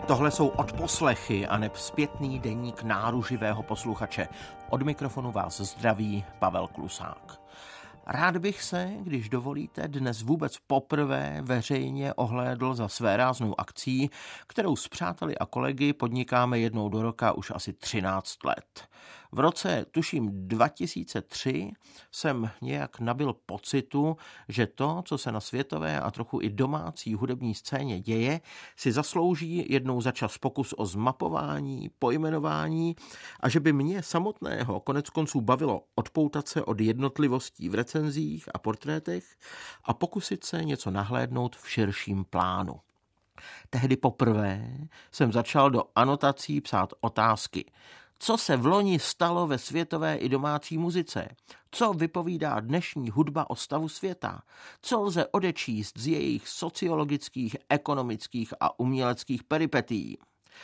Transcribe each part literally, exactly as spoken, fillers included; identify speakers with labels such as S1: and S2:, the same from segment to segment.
S1: Tohle jsou odposlechy a neb zpětný deník náruživého posluchače. Od mikrofonu vás zdraví Pavel Klusák. Rád bych se, když dovolíte, dnes vůbec poprvé veřejně ohlédl za svéráznou akcí, kterou s přáteli a kolegy podnikáme jednou do roka už asi třináct let. V roce, tuším dva tisíce tři, jsem nějak nabyl pocitu, že to, co se na světové a trochu i domácí hudební scéně děje, si zaslouží jednou za čas pokus o zmapování, pojmenování a že by mě samotného konec konců bavilo odpoutat se od jednotlivostí v recenzích a portrétech a pokusit se něco nahlédnout v širším plánu. Tehdy poprvé jsem začal do anotací psát otázky. Co se vloni stalo ve světové i domácí muzice? Co vypovídá dnešní hudba o stavu světa? Co lze odečíst z jejich sociologických, ekonomických a uměleckých peripetií?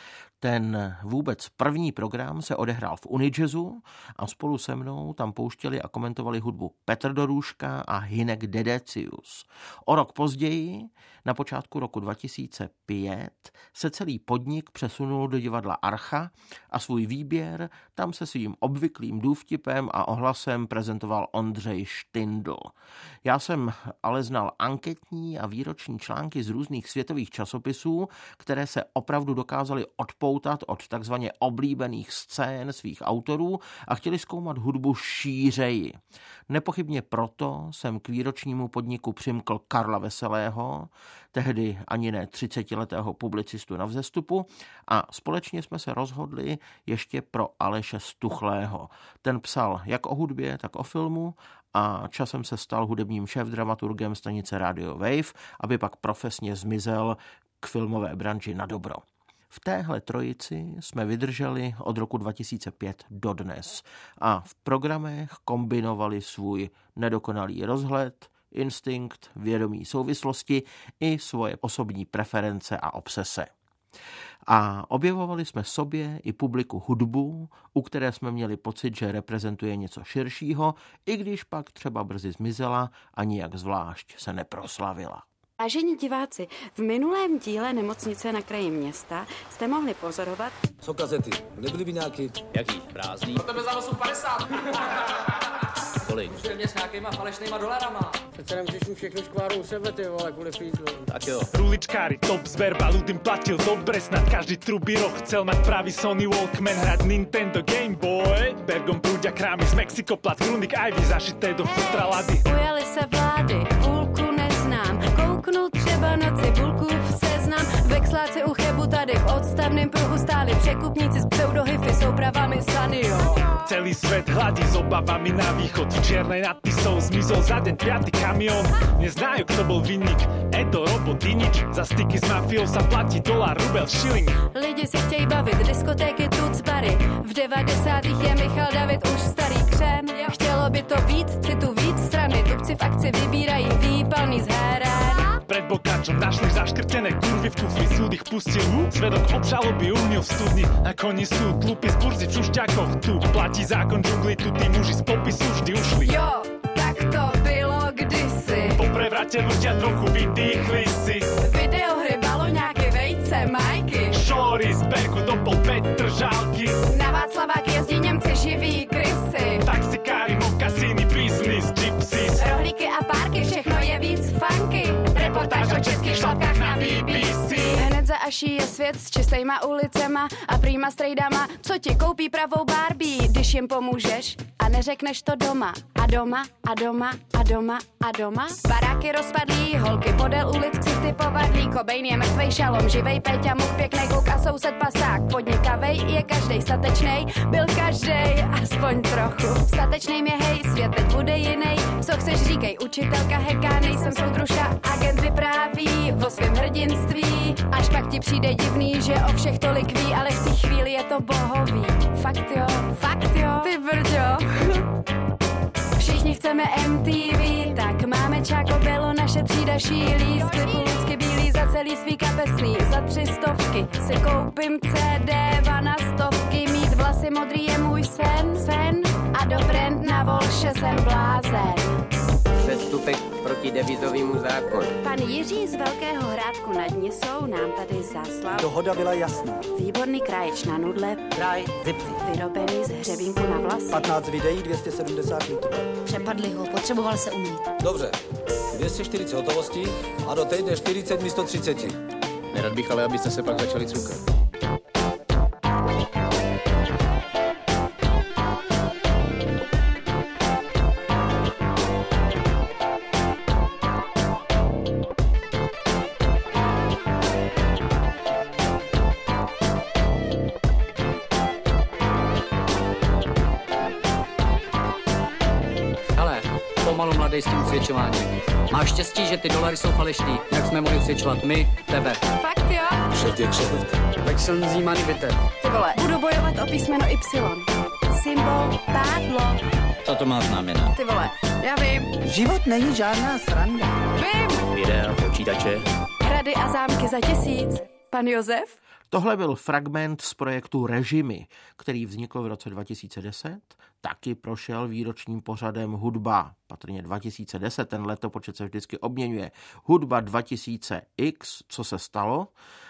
S1: Ten vůbec první program se odehrál v Unijazzu a spolu se mnou tam pouštěli a komentovali hudbu Petr Dorůžka a Hynek Dedecius. O rok později, na počátku roku dva tisíce pět, se celý podnik přesunul do divadla Archa a svůj výběr tam se svým obvyklým důvtipem a ohlasem prezentoval Ondřej Štindl. Já jsem ale znal anketní a výroční články z různých světových časopisů, které se opravdu dokázaly odpoutat od takzvaně oblíbených scén svých autorů a chtěli zkoumat hudbu šířeji. Nepochybně proto jsem k výročnímu podniku přimkl Karla Veselého, tehdy ani ne třicetiletého publicistu na vzestupu, a společně jsme se rozhodli ještě pro Aleše Stuchlého. Ten psal jak o hudbě, tak o filmu a časem se stal hudebním šéfdramaturgem stanice Radio Wave, aby pak profesně zmizel k filmové branži na dobro. V téhle trojici jsme vydrželi od roku dva tisíce pět dodnes a v programech kombinovali svůj nedokonalý rozhled, instinkt, vědomí souvislosti i svoje osobní preference a obsese. A objevovali jsme sobě i publiku hudbu, u které jsme měli pocit, že reprezentuje něco širšího, i když pak třeba brzy zmizela a nijak zvlášť se neproslavila.
S2: Vážení diváci, v minulém díle Nemocnice na kraji města jste mohli pozorovat...
S3: Co kazety? Nebyly by nějaký...
S4: Jaký? Prázdný?
S5: To tebe za osm padesát.
S4: Kolik?
S5: Můžete mě s nějakýma falešnýma dolarama.
S6: Přece nemůžeš mu všechno škváru u sebe, ty vole, kvůli fízlu.
S4: Tak jo.
S7: Ruličkári, top zverba, ľudím platil dobre, snad každý trubý roh chcel mať pravý Sony Walkman, hrať Nintendo Game Boy. Bergom prúdia krámy z Mexikoplat, Grundig Ivy zašité do futra lady.
S2: Ujali se vlády, půlku neznám, kouknu třeba na cibulku v seznam. Vexláci u Chebu tady v odstavném pruhu stáli překupníci z pseudohyfy jsou pravami Sanyo.
S7: Celý svet hladí s obavami na východ, v čiernej nad Tisou zmizol za deň piaty kamión. Neznajú, kto bol vinník, Edo, Robo, Dinič, za styky s mafiou sa platí dolar, rubel, šiling.
S2: Lidi se chtějí bavit, diskotéky, tucbary, v devadesátých je Michal David už starý křen. Chtělo by to víc citu, víc strany, tupci v akci vybírají výpalný z herén.
S7: Pred bokáčom našli zaškrtené kurvy, v kufri súd ich pustil, svedok obžaloby uhnil v studni, na koni súd, tlupy z burzy v šušťakoch, tu platí zákon džungli, tu tí muži z popisu vždy ušli.
S2: Jo, tak to bylo kdysi.
S7: Po prevrate ľudia trochu vydýchli si.
S2: Videohry, baloňáky, vejce, majky,
S7: Šory z Berku do pol Petržálky.
S2: na Václavák jezdí Němci, živí krysy.
S7: Taxikári, mokasíny, business, gypsies.
S2: Rohlíky a párky, všechno je víc funky.
S7: Reportáž o českých šlapkách na B B C.
S2: Hned za aší je svět s čistejma ulicema a prýma strejdama, co ti koupí pravou Barbie, když jim pomůžeš a neřekneš to doma. A doma, a doma, a doma, a doma. Baráky rozpadlí, holky podél ulic, ksichty povadlí, Kobejn je mrtvej, Šalom živej, Péťa Muk, pěknej kluk a soused pasák. Podnikavej je každej statečnej, byl každej aspoň trochu. Statečnej mě hej, svět teď bude jinej, co chceš říkej, učitelka heká, nejsem soudružka, agent vypráví o svém hrdinství, až pak ti přijde divný, že o všech tolik ví, ale v té chvíli je to bohový. Fakt jo, fakt jo, ty brďo. Všichni chceme M T V, tak máme Čáko Belo, naše třída šílí, sklipu lidsky bílý za celý svý kapesný, za tři stovky si koupím C D, vana stovky, mít vlasy modrý je můj sen, sen a do brand na Volše jsem blázen.
S6: přestupek proti devizovému zákonu.
S2: Pan Jiří z Velkého Hrádku nad Nisou nám tady zaslal
S8: Dohoda byla jasná.
S2: výborný kráječ na nudle,
S8: Kraj zipsy.
S2: vyrobený z hřebínku na vlasy.
S8: patnáct videí, dvě stě sedmdesát litrů.
S9: Přepadli ho, potřeboval se umýt.
S3: Dobře, dvě stě čtyřicet hotovosti a do týdne čtyřicet místo třicet.
S4: Nerad bych ale, abyste se pak začali cukrat.
S5: Hele, pomalu mladej s tím usvědčováním. Máš štěstí, že ty dolary jsou falešný, jak jsme mohli usvědčovat my, tebe.
S2: Fakt jo?
S3: Šéf je kšeft.
S5: Tak silný money bitte.
S2: Ty vole, budu bojovat o písmeno Y. Symbol pádlo.
S4: Co to má znamenat?
S2: Ty vole, já vím,
S8: Život není žádná sranda.
S2: vím.
S4: Videa, počítače.
S2: Hrady a zámky za tisíc. Pan Josef?
S1: Tohle byl fragment z projektu Režimy, který vznikl v roce dva tisíce deset, taky prošel výročním pořadem Hudba, patrně dva tisíce deset, ten letopočet se vždycky obměňuje, Hudba dva tisíce X, co se stalo,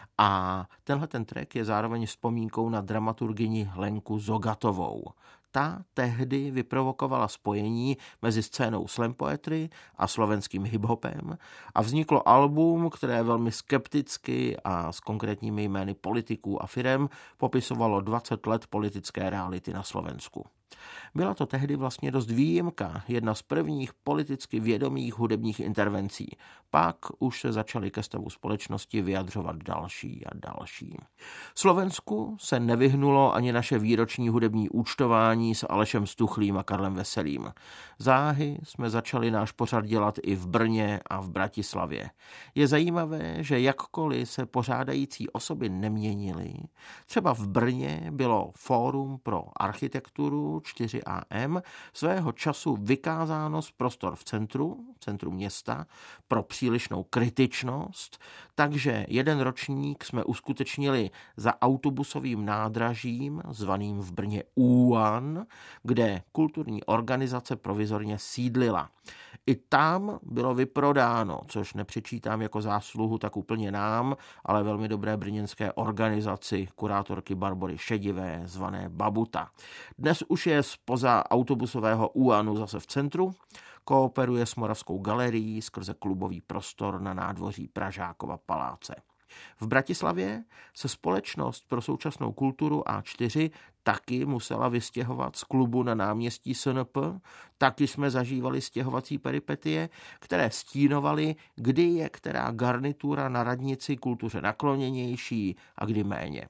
S1: a tenhle ten track je zároveň vzpomínkou na dramaturgyni Lenku Zogatovou. Ta tehdy vyprovokovala spojení mezi scénou slam poetry a slovenským hiphopem a vzniklo album, které velmi skepticky a s konkrétními jmény politiků a firem popisovalo dvacet let politické reality na Slovensku. Byla to tehdy vlastně dost výjimka, jedna z prvních politicky vědomých hudebních intervencí. Pak už se začaly ke stavu společnosti vyjadřovat další a další. Slovensku se nevyhnulo ani naše výroční hudební účtování s Alešem Stuchlým a Karlem Veselým. Záhy jsme začali náš pořad dělat i v Brně a v Bratislavě. Je zajímavé, že jakkoliv se pořádající osoby neměnily, třeba v Brně bylo Fórum pro architekturu čtyři A M svého času vykázáno z prostor v centru, centru města, pro přílišnou kritičnost, takže jeden ročník jsme uskutečnili za autobusovým nádražím, zvaným v Brně Úan, kde kulturní organizace provizorně sídlila. I tam bylo vyprodáno, což nepřičítám jako zásluhu tak úplně nám, ale velmi dobré brněnské organizaci kurátorky Barbory Šedivé, zvané Babuta. Dnes už je spoza autobusového Úanu zase v centru, kooperuje s Moravskou galerií skrze klubový prostor na nádvoří Pražákova paláce. V Bratislavě se společnost pro současnou kulturu A čtyři taky musela vystěhovat z klubu na náměstí S N P. Taky jsme zažívali stěhovací peripetie, které stínovaly, kdy je která garnitura na radnici kultuře nakloněnější a kdy méně.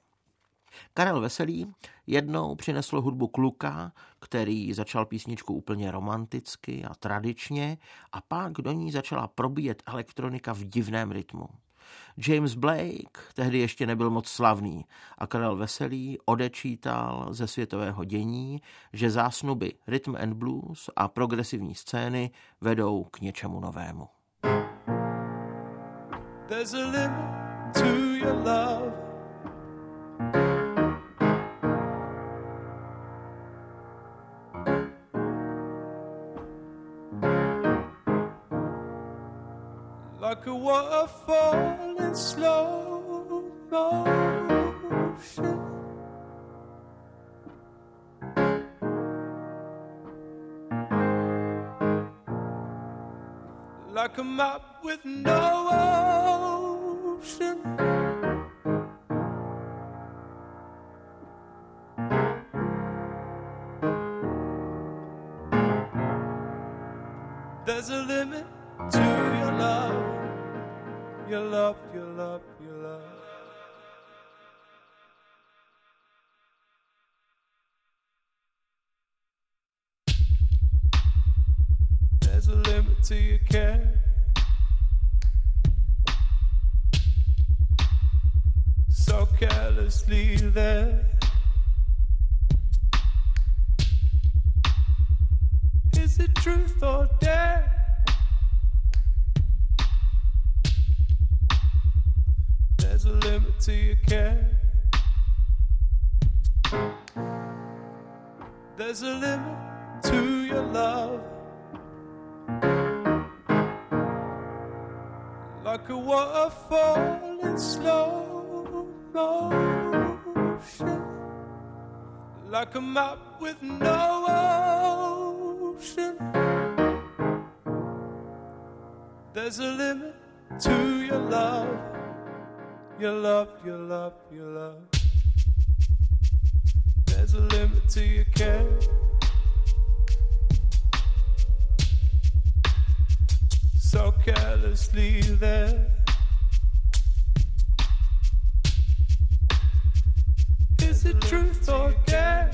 S1: Karel Veselý jednou přinesl hudbu Kluka, který začal písničku úplně romanticky a tradičně a pak do ní začala probíjet elektronika v divném rytmu. James Blake tehdy ještě nebyl moc slavný a Karel Veselý odečítal ze světového dění, že zásnuby rhythm and blues a progresivní scény vedou k něčemu novému.
S10: There's a limit to your love. Like a waterfall in slow motion, like a map with no ocean. There's a limit to your love. Your love, your love, your love. There's a limit to your care. So carelessly there. Is it truth or dare? There's a limit to your care. There's a limit to your love. like a waterfall in slow motion, like a map with no ocean. There's a limit to your love, your love, your love, your love. There's a limit to your care. So carelessly there. Is it truth or care?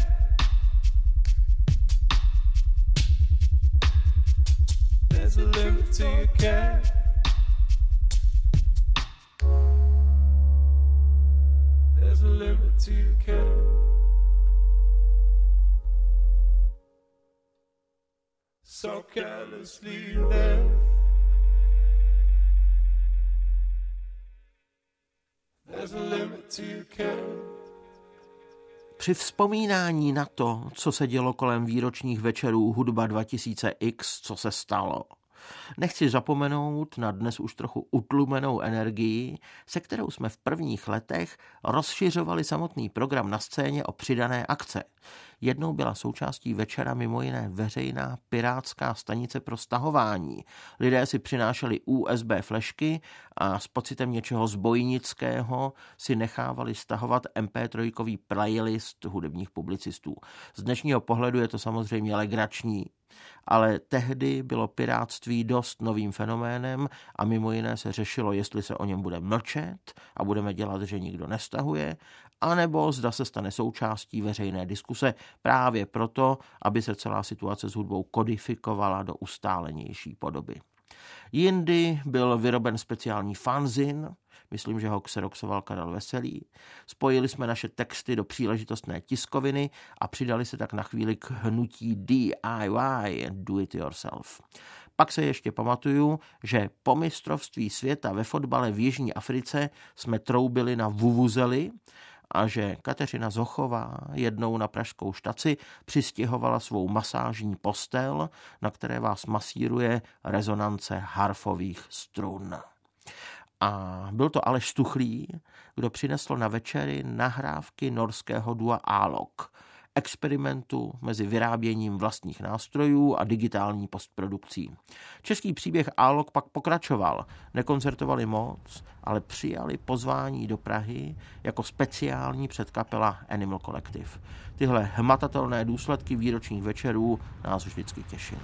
S10: There's a limit to your care. There's a limit to your care. So carelessly there. There's a limit to your care.
S1: Při vzpomínání na to, co se dělo kolem výročních večerů Hudba dva tisíce X, co se stalo, nechci zapomenout na dnes už trochu utlumenou energii, se kterou jsme v prvních letech rozšiřovali samotný program na scéně o přidané akce. Jednou byla součástí večera mimo jiné veřejná pirátská stanice pro stahování. Lidé si přinášeli U S B flešky a s pocitem něčeho zbojnického si nechávali stahovat em pé tři playlist hudebních publicistů. Z dnešního pohledu je to samozřejmě legrační, ale tehdy bylo pirátství dost novým fenoménem a mimo jiné se řešilo, jestli se o něm bude mlčet a budeme dělat, že nikdo nestahuje, anebo zda se stane součástí veřejné diskuse právě proto, aby se celá situace s hudbou kodifikovala do ustálenější podoby. Jindy byl vyroben speciální fanzin, myslím, že ho xeroxoval Karel Veselý. Spojili jsme naše texty do příležitostné tiskoviny a přidali se tak na chvíli k hnutí D I Y, do it yourself. Pak se ještě pamatuju, že po mistrovství světa ve fotbale v Jižní Africe jsme troubili na vuvuzely a že Kateřina Zochová jednou na pražskou štaci přistěhovala svou masážní postel, na které vás masíruje rezonance harfových strun. A byl to Aleš Stuchlý, kdo přinesl na večery nahrávky norského dua Alok, experimentu mezi vyráběním vlastních nástrojů a digitální postprodukcí. Český příběh Alok pak pokračoval. Nekoncertovali moc, ale přijali pozvání do Prahy jako speciální předkapela Animal Collective. Tyhle hmatatelné důsledky výročních večerů nás vždycky těšily.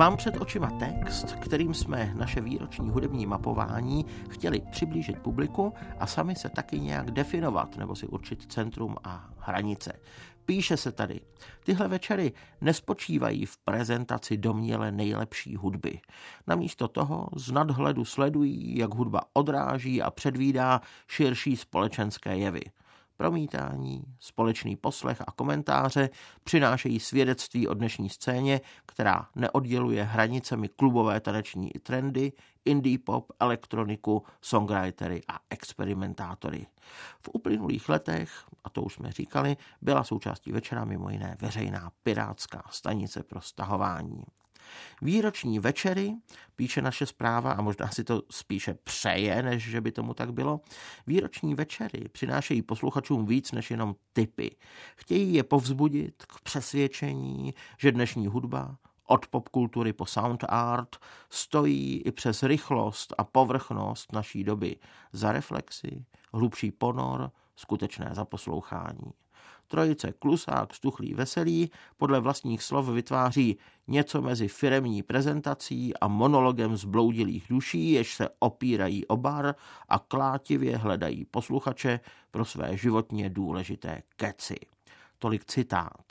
S1: Mám před očima text, kterým jsme naše výroční hudební mapování chtěli přiblížit publiku a sami se taky nějak definovat nebo si určit centrum a hranice. Píše se tady, tyhle večery nespočívají v prezentaci domněle nejlepší hudby. Namísto toho z nadhledu sledují, jak hudba odráží a předvídá širší společenské jevy. Promítání, společný poslech a komentáře přinášejí svědectví o dnešní scéně, která neodděluje hranicemi klubové taneční trendy, indie pop, elektroniku, songwritery a experimentátory. V uplynulých letech, a to už jsme říkali, byla součástí večera mimo jiné veřejná pirátská stanice pro stahování. Výroční večery, píše naše zpráva, a možná si to spíše přeje, než že by tomu tak bylo, výroční večery přinášejí posluchačům víc než jenom tipy. Chtějí je povzbudit k přesvědčení, že dnešní hudba, od popkultury po sound art, stojí i přes rychlost a povrchnost naší doby za reflexi, hlubší ponor, skutečné zaposlouchání. Trojice Klusák, Stuchlý, Veselý podle vlastních slov vytváří něco mezi firemní prezentací a monologem zbloudilých duší, jež se opírají o bar a klátivě hledají posluchače pro své životně důležité keci. Tolik citát.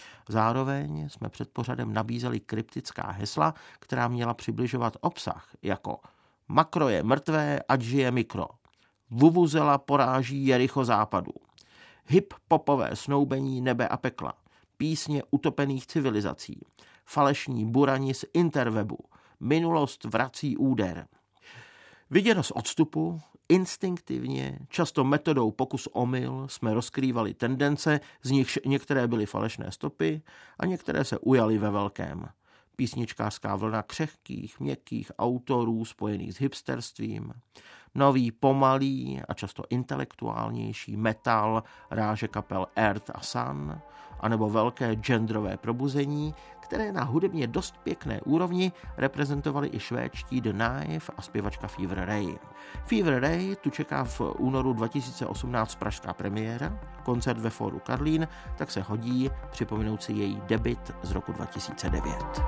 S1: Zároveň jsme před pořadem nabízeli kryptická hesla, která měla přibližovat obsah, jako makro je mrtvé, ať žije mikro. Vuvuzela poráží Jericho západu. Hip-popové snoubení nebe a pekla, písně utopených civilizací, falešní burani z interwebu, minulost vrací úder. Viděno z odstupu, instinktivně, často metodou pokus-omyl jsme rozkrývali tendence, z nichž některé byly falešné stopy a některé se ujaly ve velkém. Písničkářská vlna křehkých, měkkých autorů spojených s hipsterstvím, nový pomalý a často intelektuálnější metal ráže kapel Earth a Sun, anebo velké genderové probuzení, které na hudebně dost pěkné úrovni reprezentovali i švédští The Knife a zpěvačka Fever Ray. Fever Ray tu čeká v únoru dva tisíce osmnáct pražská premiéra, koncert ve Fóru Karlín, tak se hodí připomenout si její debut z roku dva tisíce devět.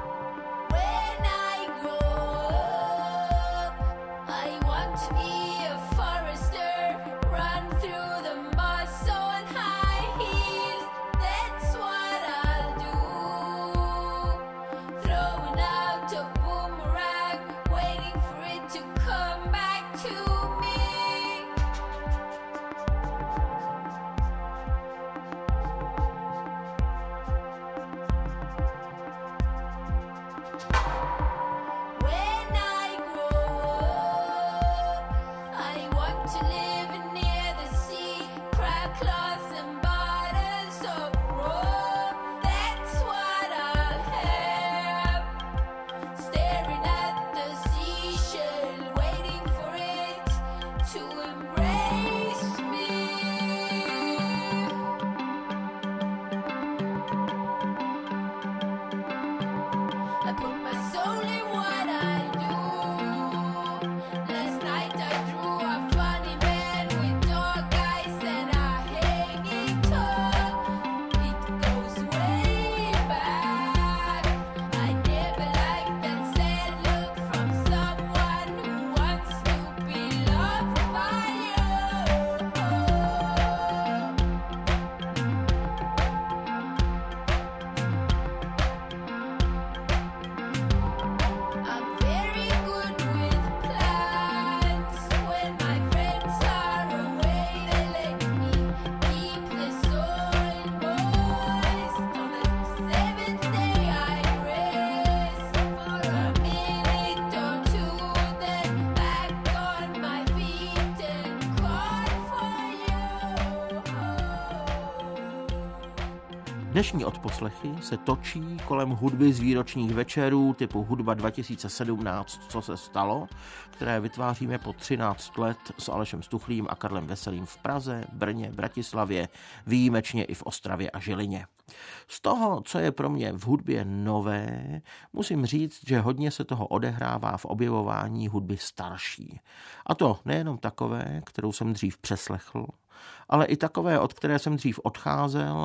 S1: Dnešní odposlechy se točí kolem hudby z výročních večerů typu Hudba dva tisíce sedmnáct, co se stalo, které vytváříme po třináct let s Alešem Stuchlým a Karlem Veselým v Praze, Brně, Bratislavě, výjimečně i v Ostravě a Žilině. Z toho, co je pro mě v hudbě nové, musím říct, že hodně se toho odehrává v objevování hudby starší. A to nejenom takové, kterou jsem dřív přeslechl, ale i takové, od které jsem dřív odcházel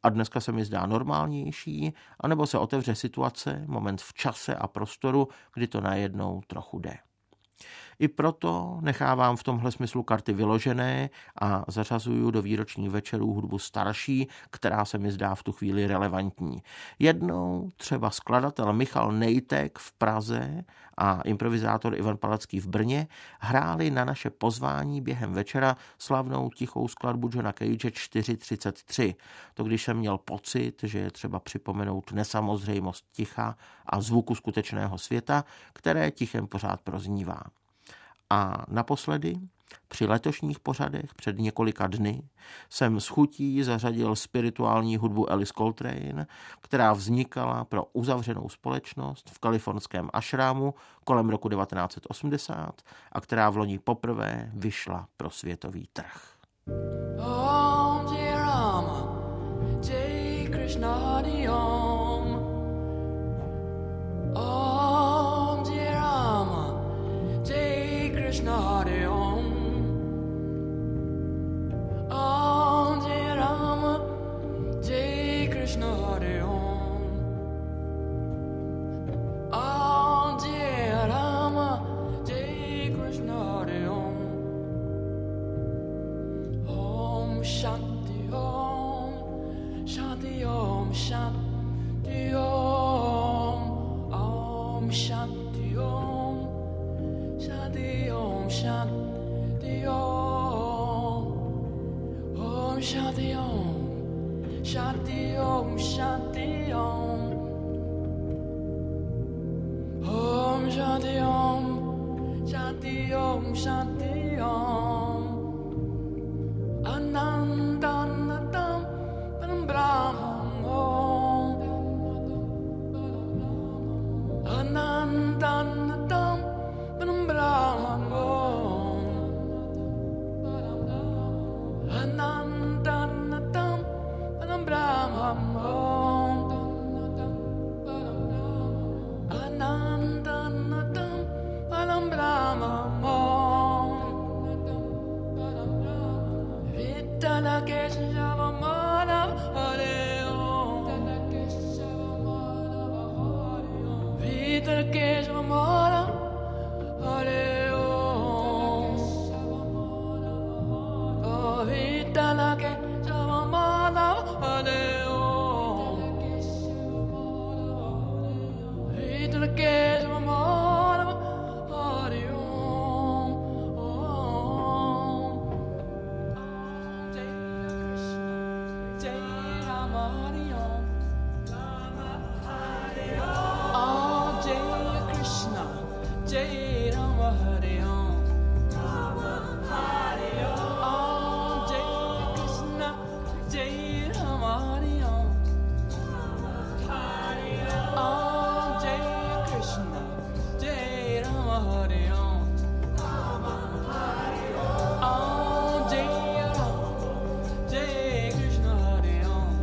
S1: a dneska se mi zdá normálnější, anebo se otevře situace, moment v čase a prostoru, kdy to najednou trochu jde. I proto nechávám v tomhle smyslu karty vyložené a zařazuju do výročních večerů hudbu starší, která se mi zdá v tu chvíli relevantní. Jednou třeba skladatel Michal Nejtek v Praze a improvizátor Ivan Palacký v Brně hráli na naše pozvání během večera slavnou tichou skladbu Johna Cage čtyři třicet tři. To když jsem měl pocit, že je třeba připomenout nesamozřejmost ticha a zvuku skutečného světa, které tichem pořád proznívá. A naposledy, při letošních pořadech před několika dny, jsem s chutí zařadil spirituální hudbu Alice Coltrane, která vznikala pro uzavřenou společnost v kalifornském ašrámu kolem roku devatenáct set osmdesát a která v loni poprvé vyšla pro světový trh.
S11: Om Jai Rama, Jai Krishna Hari Om. Om Jai Rama, Jai Krishna Hari Om. Om Jai Rama, Jai Krishna Hari Om. Om Jai Rama, Jai Krishna Hari Om. Om Shanti Om, Shanti Om, Shanti Om. Om Shanti Om, Shanti Om, Shanti Om. Om Shanti Om, Shanti Om, Shanti Om. Om Shanti Om, Shanti Om, Shanti Om. Anandanadam Param Brahman Om. Anandanadam Param Brahman Om. Anandanadam Param Brahman Om. Anandanadam Param Brahman Om. Vittala Keshava Madhava Hare Om. Vittala Keshava Madhava Hare Om. Oh, Vittala Keshava Madhava Hare Om. Vittala Keshava Madhava Hare Om. Om. Jai Rama Hare Om. Om Jai Krishna, Jai Rama Hare Om. Om Jai Krishna, Jai Rama Hare Om. Om Jai Krishna, Jai Rama Hare Om. Om Jai Rama, Jai Krishna Hare Om.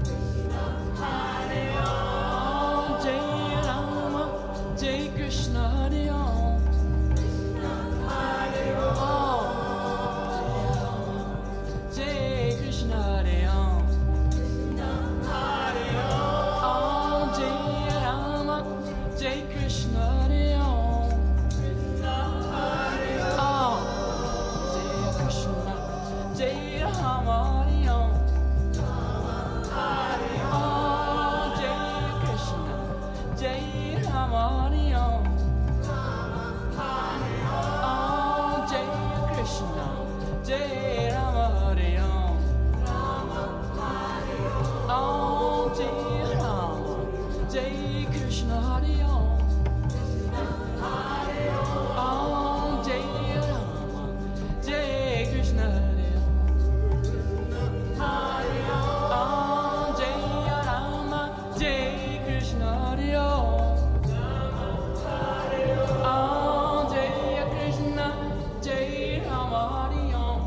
S11: Om Jai Rama, Jai Krishna Hare Om. Om Jai Krishna Hare Om. Om Jai Rama, Jai Krishna Hare Om. Om Jai Krishna, Jai Rama Hare Om. Om Jai Krishna, Jai Rama Hare Om. Om Jai Krishna, Jai Rama Hare Om. Om Jai Rama, Jai Krishna Hare Om. Om Jai Rama, Jai Krishna Hare Om. Om Jai Rama, Jai Krishna Hare Om. Om Jai Krishna, Jai Rama Hare Om.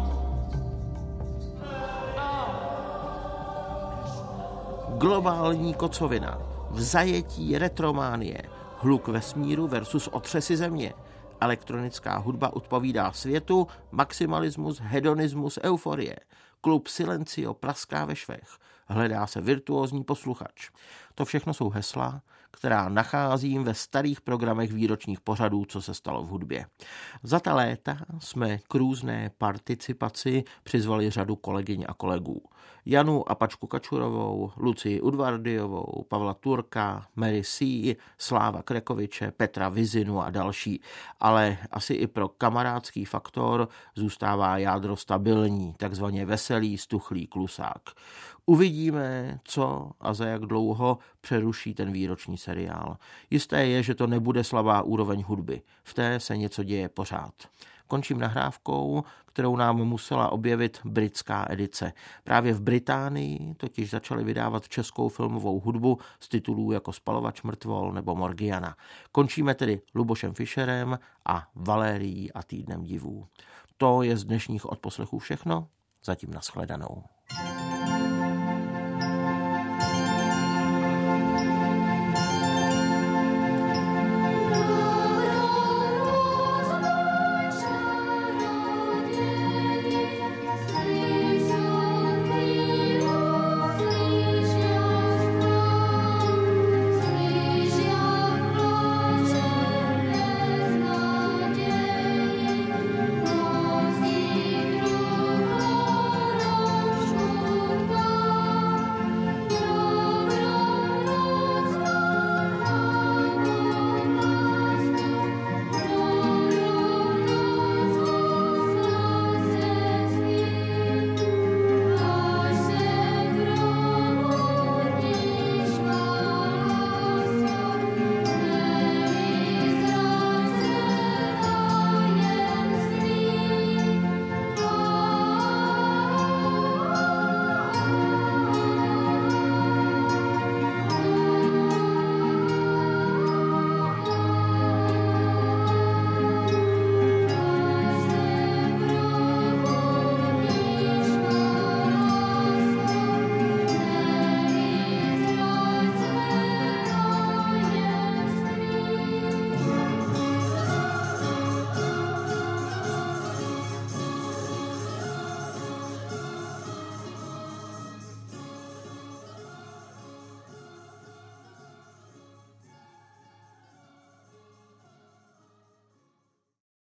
S1: Globální kocovina, v zajetí retrománie, hluk vesmíru versus otřesy země. Elektronická hudba odpovídá světu, maximalismus, hedonismus, euforie. Klub Silencio praská ve švech. Hledá se virtuózní posluchač. To všechno jsou hesla, která nacházím ve starých programech výročních pořadů, co se stalo v hudbě. Za ta léta jsme k různé participaci přizvali řadu kolegyň a kolegů. Janu Apačku Kačurovou, Lucii Udvardiovou, Pavla Turka, Mary C., Sláva Krekoviče, Petra Vizinu a další. Ale asi i pro kamarádský faktor zůstává jádro stabilní, takzvaně veselý, stuchlý klusák. Uvidíme, co a za jak dlouho přeruší ten výroční seriál. Jisté je, že to nebude slabá úroveň hudby. V té se něco děje pořád. Končím nahrávkou, kterou nám musela objevit britská edice. Právě v Británii totiž začali vydávat českou filmovou hudbu z titulů jako Spalovač mrtvol nebo Morgiana. Končíme tedy Lubošem Fischerem a Valérií a Týdnem divů. To je z dnešních odposlechů všechno. Zatím nashledanou.